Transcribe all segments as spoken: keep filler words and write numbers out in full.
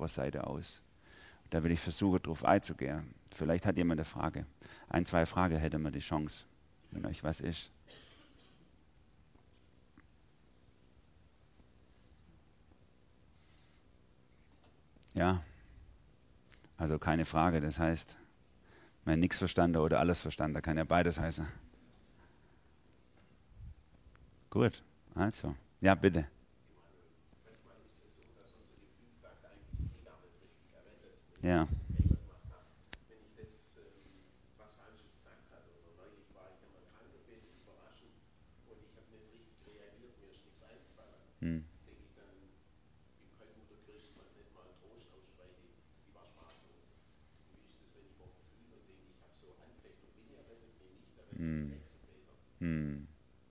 Seite aus. Da will ich versuchen, drauf einzugehen. Vielleicht hat jemand eine Frage. Ein, zwei Fragen hätte man die Chance, wenn euch was ist. Ja, also keine Frage, das heißt, man nichts verstanden oder alles verstanden, kann ja beides heißen. Gut, also, ja bitte. Ja. Hm. Hm. Hm.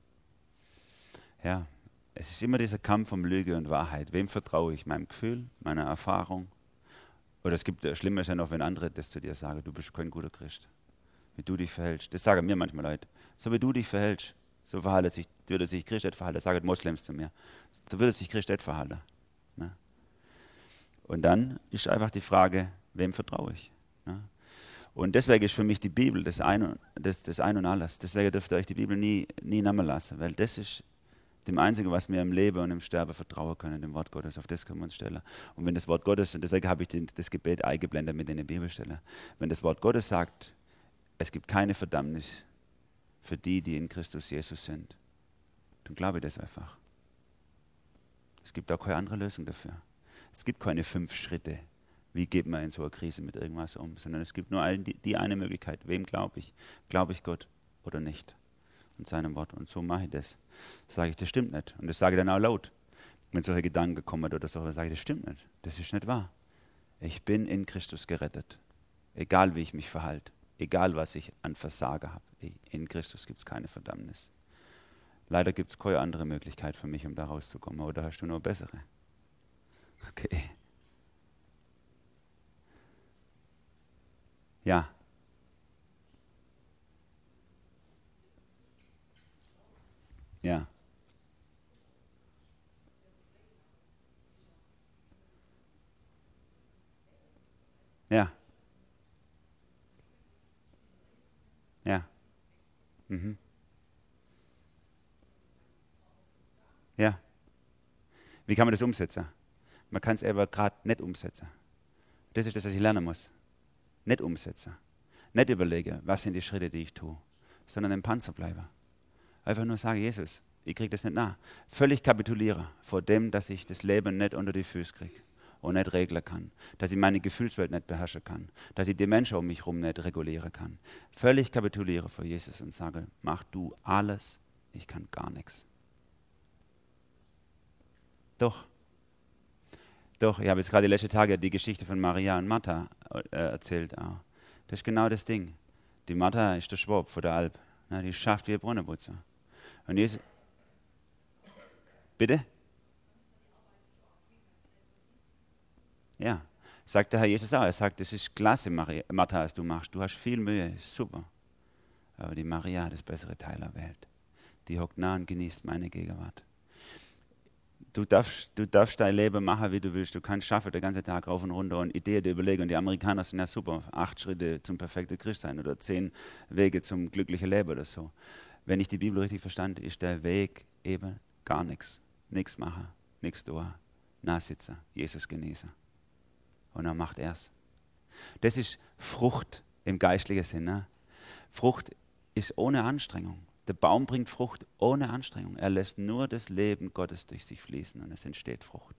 Ja, es ist immer dieser Kampf um Lüge und Wahrheit. Wem vertraue ich? Meinem Gefühl, meiner Erfahrung? Oder es gibt, äh, schlimmer ist ja noch, wenn andere das zu dir sagen, du bist kein guter Christ. Wie du dich verhältst. Das sagen mir manchmal Leute. So wie du dich verhältst, so verhalten sich, würde sich Christ nicht verhalten. Das sagen Moslems zu mir. So würde sich Christ nicht verhalten. Ne? Und dann ist einfach die Frage, wem vertraue ich? Ne? Und deswegen ist für mich die Bibel das Ein, das, das Ein und Alles. Deswegen dürft ihr euch die Bibel nie, nie nehmen lassen, weil das ist dem Einzigen, was wir im Leben und im Sterben vertrauen können, dem Wort Gottes. Auf das können wir uns stellen. Und wenn das Wort Gottes, und deswegen habe ich den, das Gebet eingeblendet mit in der Bibelstelle, wenn das Wort Gottes sagt, es gibt keine Verdammnis für die, die in Christus Jesus sind, dann glaube ich das einfach. Es gibt auch keine andere Lösung dafür. Es gibt keine fünf Schritte, wie geht man in so einer Krise mit irgendwas um, sondern es gibt nur die, die eine Möglichkeit. Wem glaube ich? Glaube ich Gott oder nicht? Und seinem Wort. Und so mache ich das. Sage ich, das stimmt nicht. Und das sage ich dann auch laut. Wenn solche Gedanken kommen oder so, sage ich, das stimmt nicht. Das ist nicht wahr. Ich bin in Christus gerettet. Egal wie ich mich verhalte. Egal was ich an Versagen habe. In Christus gibt es keine Verdammnis. Leider gibt es keine andere Möglichkeit für mich, um da rauszukommen. Oder hast du noch bessere? Okay. Ja. Ja. Ja. Ja. Mhm. Ja. Wie kann man das umsetzen? Man kann es aber gerade nicht umsetzen. Das ist das, was ich lernen muss. Nicht umsetzen. Nicht überlegen, was sind die Schritte, die ich tue, sondern im Panzer bleiben. Einfach nur sagen, Jesus, ich kriege das nicht nach. Völlig kapituliere vor dem, dass ich das Leben nicht unter die Füße kriege und nicht regeln kann. Dass ich meine Gefühlswelt nicht beherrschen kann. Dass ich die Menschen um mich herum nicht regulieren kann. Völlig kapituliere vor Jesus und sage, mach du alles, ich kann gar nichts. Doch. Doch, ich habe jetzt gerade die letzten Tage die Geschichte von Maria und Martha äh, erzählt. Auch. Das ist genau das Ding. Die Martha ist der Schwab von der Alp. Na, die schafft wie ein Brunnenputzer. Und Jesus, bitte? Ja, sagt der Herr Jesus auch. Er sagt, das ist klasse, Maria, Martha, was du machst. Du hast viel Mühe, ist super. Aber die Maria hat das bessere Teil erwählt. Die hockt nah und genießt meine Gegenwart. Du darfst, du darfst dein Leben machen, wie du willst. Du kannst schaffen, den ganzen Tag rauf und runter und Ideen dir überlegen. Und die Amerikaner sind ja super. Acht Schritte zum perfekten Christsein oder zehn Wege zum glücklichen Leben oder so. Wenn ich die Bibel richtig verstanden, ist der Weg eben gar nichts. Nichts machen, nichts tun, nachsitzen, Jesus genießen. Und dann macht er es. Das ist Frucht im geistlichen Sinne. Frucht ist ohne Anstrengung. Der Baum bringt Frucht ohne Anstrengung. Er lässt nur das Leben Gottes durch sich fließen und es entsteht Frucht.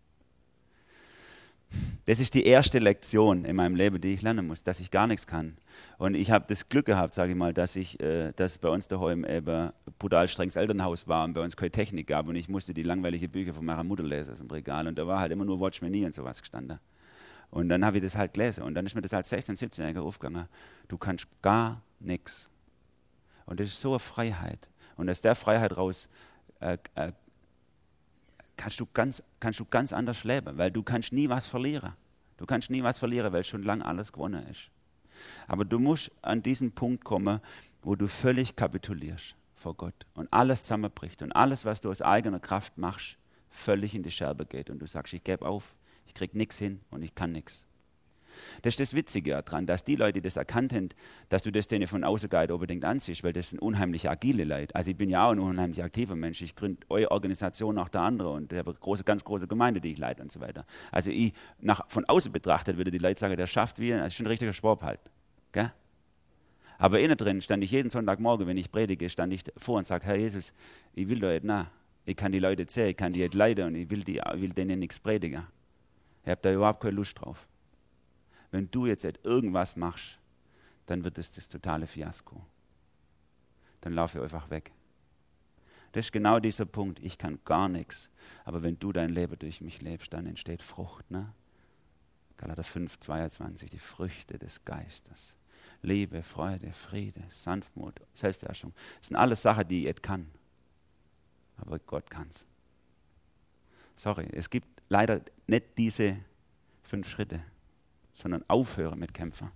Das ist die erste Lektion in meinem Leben, die ich lernen muss, dass ich gar nichts kann. Und ich habe das Glück gehabt, sage ich mal, dass ich, äh, dass bei uns daheim eben brutal strenges Elternhaus war und bei uns keine Technik gab und ich musste die langweiligen Bücher von meiner Mutter lesen aus dem Regal und da war halt immer nur Watch Me Nie und sowas gestanden. Und dann habe ich das halt gelesen und dann ist mir das als sechzehn-, siebzehnjähriger aufgegangen. Du kannst gar nichts. Und das ist so eine Freiheit. Und aus der Freiheit raus äh, äh, kannst, du ganz, kannst du ganz anders leben, weil du kannst nie was verlieren. Du kannst nie was verlieren, weil schon lange alles gewonnen ist. Aber du musst an diesen Punkt kommen, wo du völlig kapitulierst vor Gott und alles zusammenbricht und alles, was du aus eigener Kraft machst, völlig in die Scherbe geht und du sagst, ich gebe auf, Ich kriege nichts hin und ich kann nichts. Das ist das Witzige daran, dass die Leute, die das erkannt haben, dass du das denen von außen gar nicht unbedingt ansiehst, weil das sind unheimlich agile Leute. Also ich bin ja auch ein unheimlich aktiver Mensch. Ich gründe eure Organisation nach der andere und ich habe eine große, ganz große Gemeinde, die ich leite und so weiter. Also ich, nach, von außen betrachtet, würde die Leute sagen, der schafft wie, das ist schon ein richtiger Schwab halt. Gell? Aber innen drin stand ich jeden Sonntagmorgen, wenn ich predige, stand ich vor und sage, Herr Jesus, ich will da nicht nach. Ich kann die Leute sehen, ich kann die nicht leiden und ich will, die, will denen nichts predigen. Ich habe da überhaupt keine Lust drauf. Wenn du jetzt irgendwas machst, dann wird es das totale Fiasko. Dann laufe ich einfach weg. Das ist genau dieser Punkt. Ich kann gar nichts. Aber wenn du dein Leben durch mich lebst, dann entsteht Frucht. Ne? Galater fünf, zweiundzwanzig, die Früchte des Geistes. Liebe, Freude, Friede, Sanftmut, Selbstbeherrschung. Das sind alles Sachen, die ich nicht kann. Aber Gott kann's. Sorry, es gibt leider nicht diese fünf Schritte, sondern aufhören mit Kämpfen.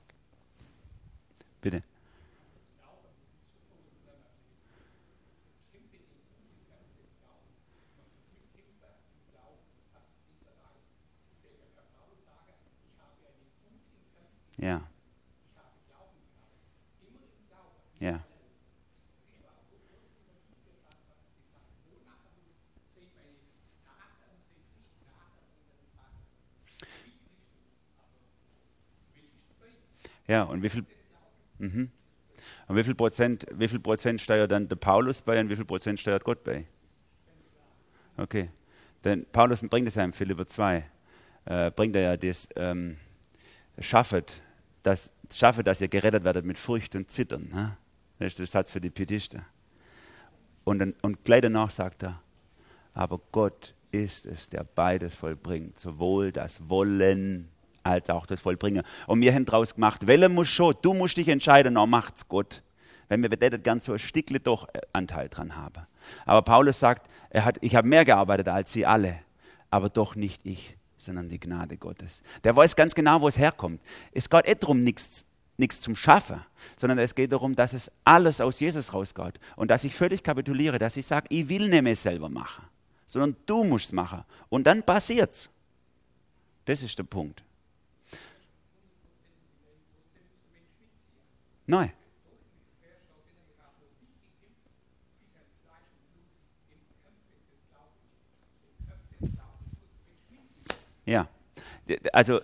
Bitte. Ja. Ja. Ja, und wie viel, mhm. und wie viel Prozent, wie viel Prozent steuert dann der Paulus bei und wie viel Prozent steuert Gott bei? Okay. Denn Paulus bringt es ja im Philipper zwei, äh, bringt er ja das, ähm, schaffet, das, schaffet, dass ihr gerettet werdet mit Furcht und Zittern. Ne? Das ist der Satz für die Pietisten. Und, dann, und gleich danach sagt er, aber Gott ist es, der beides vollbringt, sowohl das Wollen als auch das Vollbringen. Und wir haben daraus gemacht, Welle muss schon, du musst dich entscheiden, dann macht's Gott. Wenn wir das ganz so ein Stückchen doch Anteil dran haben. Aber Paulus sagt, er hat, ich habe mehr gearbeitet als sie alle, aber doch nicht ich, sondern die Gnade Gottes. Der weiß ganz genau, wo es herkommt. Es geht nicht darum, nichts nichts zum Schaffen, sondern es geht darum, dass es alles aus Jesus rausgeht und dass ich völlig kapituliere, dass ich sage, ich will nicht mehr selber machen, sondern du musst es machen. Und dann passiert's. Das ist der Punkt. Nein. Ja, also,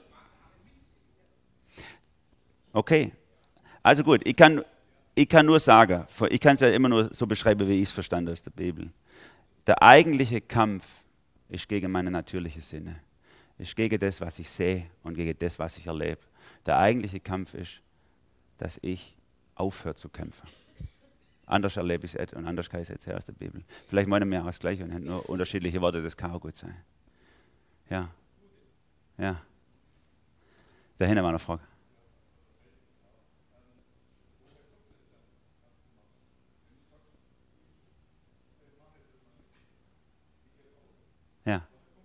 okay, also gut, ich kann, ich kann nur sagen, ich kann es ja immer nur so beschreiben, wie ich es verstanden aus der Bibel. Der eigentliche Kampf ist gegen meine natürliche Sinne, ist gegen das, was ich sehe und gegen das, was ich erlebe. Der eigentliche Kampf ist, dass ich aufhöre zu kämpfen. Anders erlebe ich es und anders kann ich es erzählen aus der Bibel. Vielleicht meinen wir auch das Gleiche und haben nur unterschiedliche Worte, das kann auch gut sein. Ja. Ja. Dahinter war eine Frage. Ja.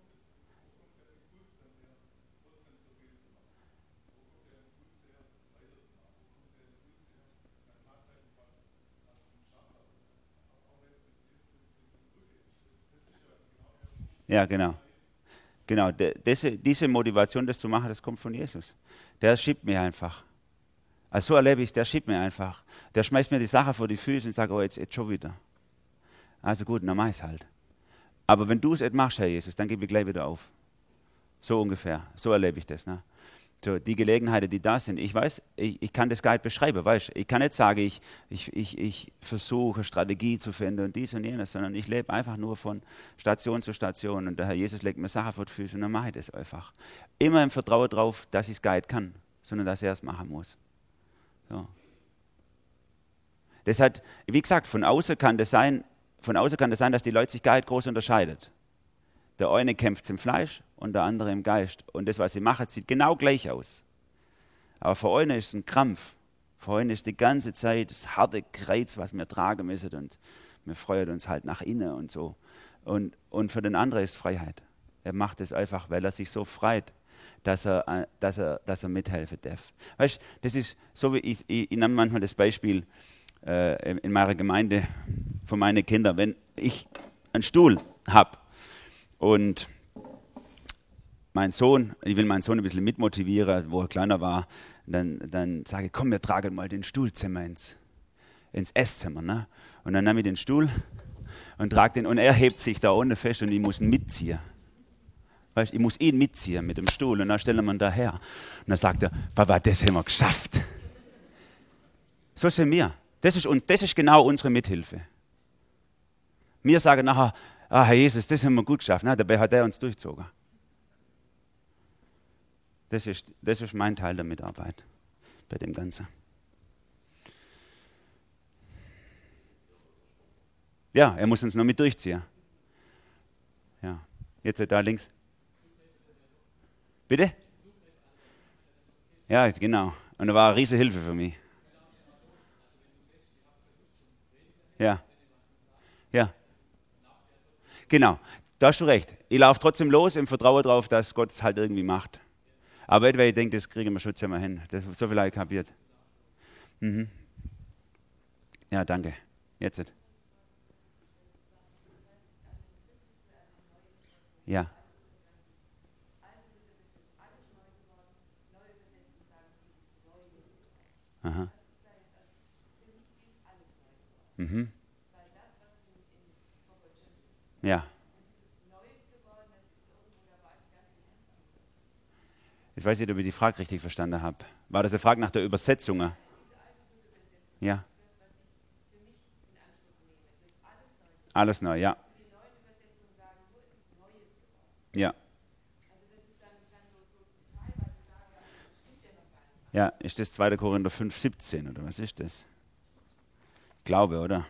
Ja, genau. Genau, diese, diese Motivation, das zu machen, das kommt von Jesus. Der schiebt mir einfach. Also so erlebe ich es, der schiebt mir einfach. Der schmeißt mir die Sache vor die Füße und sagt, oh, jetzt, jetzt schon wieder. Also gut, dann mach ich es halt. Aber wenn du es nicht machst, Herr Jesus, dann gebe ich gleich wieder auf. So ungefähr, so erlebe ich das. Ne? So, die Gelegenheiten, die da sind, ich weiß, ich, ich kann das gar nicht beschreiben, weißt? Ich kann nicht sagen, ich, ich, ich, ich versuche Strategie zu finden und dies und jenes, sondern ich lebe einfach nur von Station zu Station und der Herr Jesus legt mir Sachen vor die Füße und dann mache ich das einfach. Immer im Vertrauen darauf, dass ich es gar nicht kann, sondern dass er es machen muss. So. Das hat, wie gesagt, von außen kann das sein, von außen kann das sein, dass die Leute sich gar nicht groß unterscheiden. Der eine kämpft im Fleisch und der andere im Geist. Und das, was sie machen, sieht genau gleich aus. Aber für einen ist es ein Krampf. Für einen ist die ganze Zeit das harte Kreuz, was wir tragen müssen. Und wir freuen uns halt nach innen und so. Und, und für den anderen ist es Freiheit. Er macht es einfach, weil er sich so freut, dass er, dass er, dass er mithelfen darf. Weißt du, das ist so, wie ich, ich, ich nehme manchmal das Beispiel äh, in meiner Gemeinde von meinen Kindern. Wenn ich einen Stuhl habe, und mein Sohn, ich will meinen Sohn ein bisschen mitmotivieren, wo er kleiner war, dann, dann sage ich, komm, wir tragen mal den Stuhlzimmer ins, ins Esszimmer. Ne? Und dann nehme ich den Stuhl und trage den, und er hebt sich da unten fest und ich muss ihn mitziehen. Weißt, ich muss ihn mitziehen mit dem Stuhl und dann stellen wir ihn daher. Und dann sagt er, Papa, das haben wir geschafft. So sind wir. Das ist, und das ist genau unsere Mithilfe. Wir sagen nachher, ah, Herr Jesus, das haben wir gut geschafft. Na, dabei hat er uns durchgezogen. Das ist, das ist mein Teil der Mitarbeit bei dem Ganzen. Ja, er muss uns noch mit durchziehen. Ja, jetzt da links. Bitte? Ja, genau. Und er war eine riesige Hilfe für mich. Ja. Ja. Genau. Da hast du recht. Ich laufe trotzdem los im Vertrauen darauf, dass Gott es halt irgendwie macht. Aber etwa, ich denke, das kriegen wir schon zusammen hin. Das, so viel habe ich kapiert. Mhm. Ja, danke. Jetzt. Ja. Aha. Mhm. Ja. Jetzt weiß ich nicht, ob ich die Frage richtig verstanden habe. War das eine Frage nach der Übersetzung? Ja. Alles neu, ja. Ja. Ja, ist das zweiter Korinther fünf, siebzehn oder was ist das? Glaube, oder?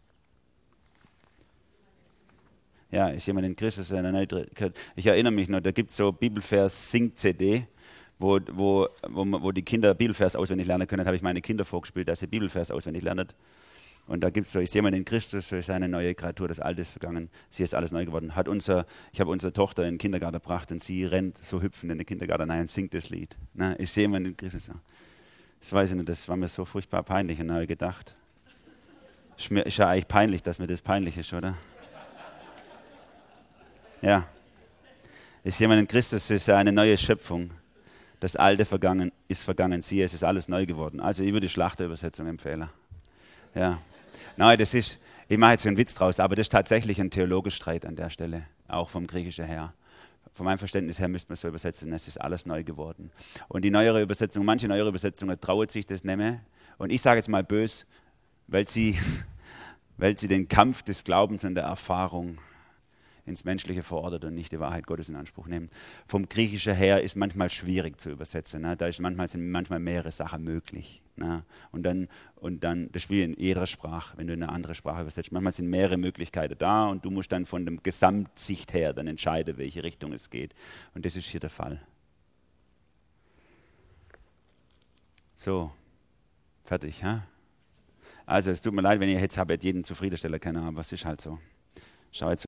Ja, ist jemand in Christus, der neu gehört. Ich erinnere mich noch, da gibt es so Bibelvers-Sing-C D, wo, wo, wo, wo die Kinder Bibelvers auswendig lernen können. Da habe ich meine Kinder vorgespielt, dass sie Bibelvers auswendig lernen. Und da gibt es so, ich sehe jemand in Christus, so ist eine neue Kreatur, das Alte ist vergangen, sie ist alles neu geworden. Hat unser, ich habe unsere Tochter in den Kindergarten gebracht und sie rennt so hüpfend in den Kindergarten rein und singt das Lied. Na, ich sehe jemand in Christus. Das weiß ich nicht, das war mir so furchtbar peinlich und da habe ich gedacht, ist, mir, ist ja eigentlich peinlich, dass mir das peinlich ist, oder? Ja. Ist jemand in Christus, ist ja eine neue Schöpfung. Das Alte vergangen ist vergangen, siehe, es ist alles neu geworden. Also ich würde die Schlachterübersetzung empfehlen. Ja. Nein, das ist, ich mache jetzt einen Witz draus, aber das ist tatsächlich ein Theologiestreit an der Stelle, auch vom Griechischen her. Von meinem Verständnis her müsste man so übersetzen, es ist alles neu geworden. Und die neuere Übersetzung, manche neuere Übersetzungen trauen sich das nicht mehr. Und ich sage jetzt mal bös, weil sie, weil sie den Kampf des Glaubens und der Erfahrung ins Menschliche verordnet und nicht die Wahrheit Gottes in Anspruch nehmen. Vom Griechischen her ist manchmal schwierig zu übersetzen. Ne? Da ist manchmal, sind manchmal mehrere Sachen möglich. Ne? Und dann, und dann, das ist wie in jeder Sprache, wenn du in eine andere Sprache übersetzt. Manchmal sind mehrere Möglichkeiten da und du musst dann von der Gesamtsicht her dann entscheiden, welche Richtung es geht. Und das ist hier der Fall. So, fertig. Ha? Also es tut mir leid, wenn ihr jetzt habt jeden zufriedenstellen können, aber es ist halt so. Schau jetzt.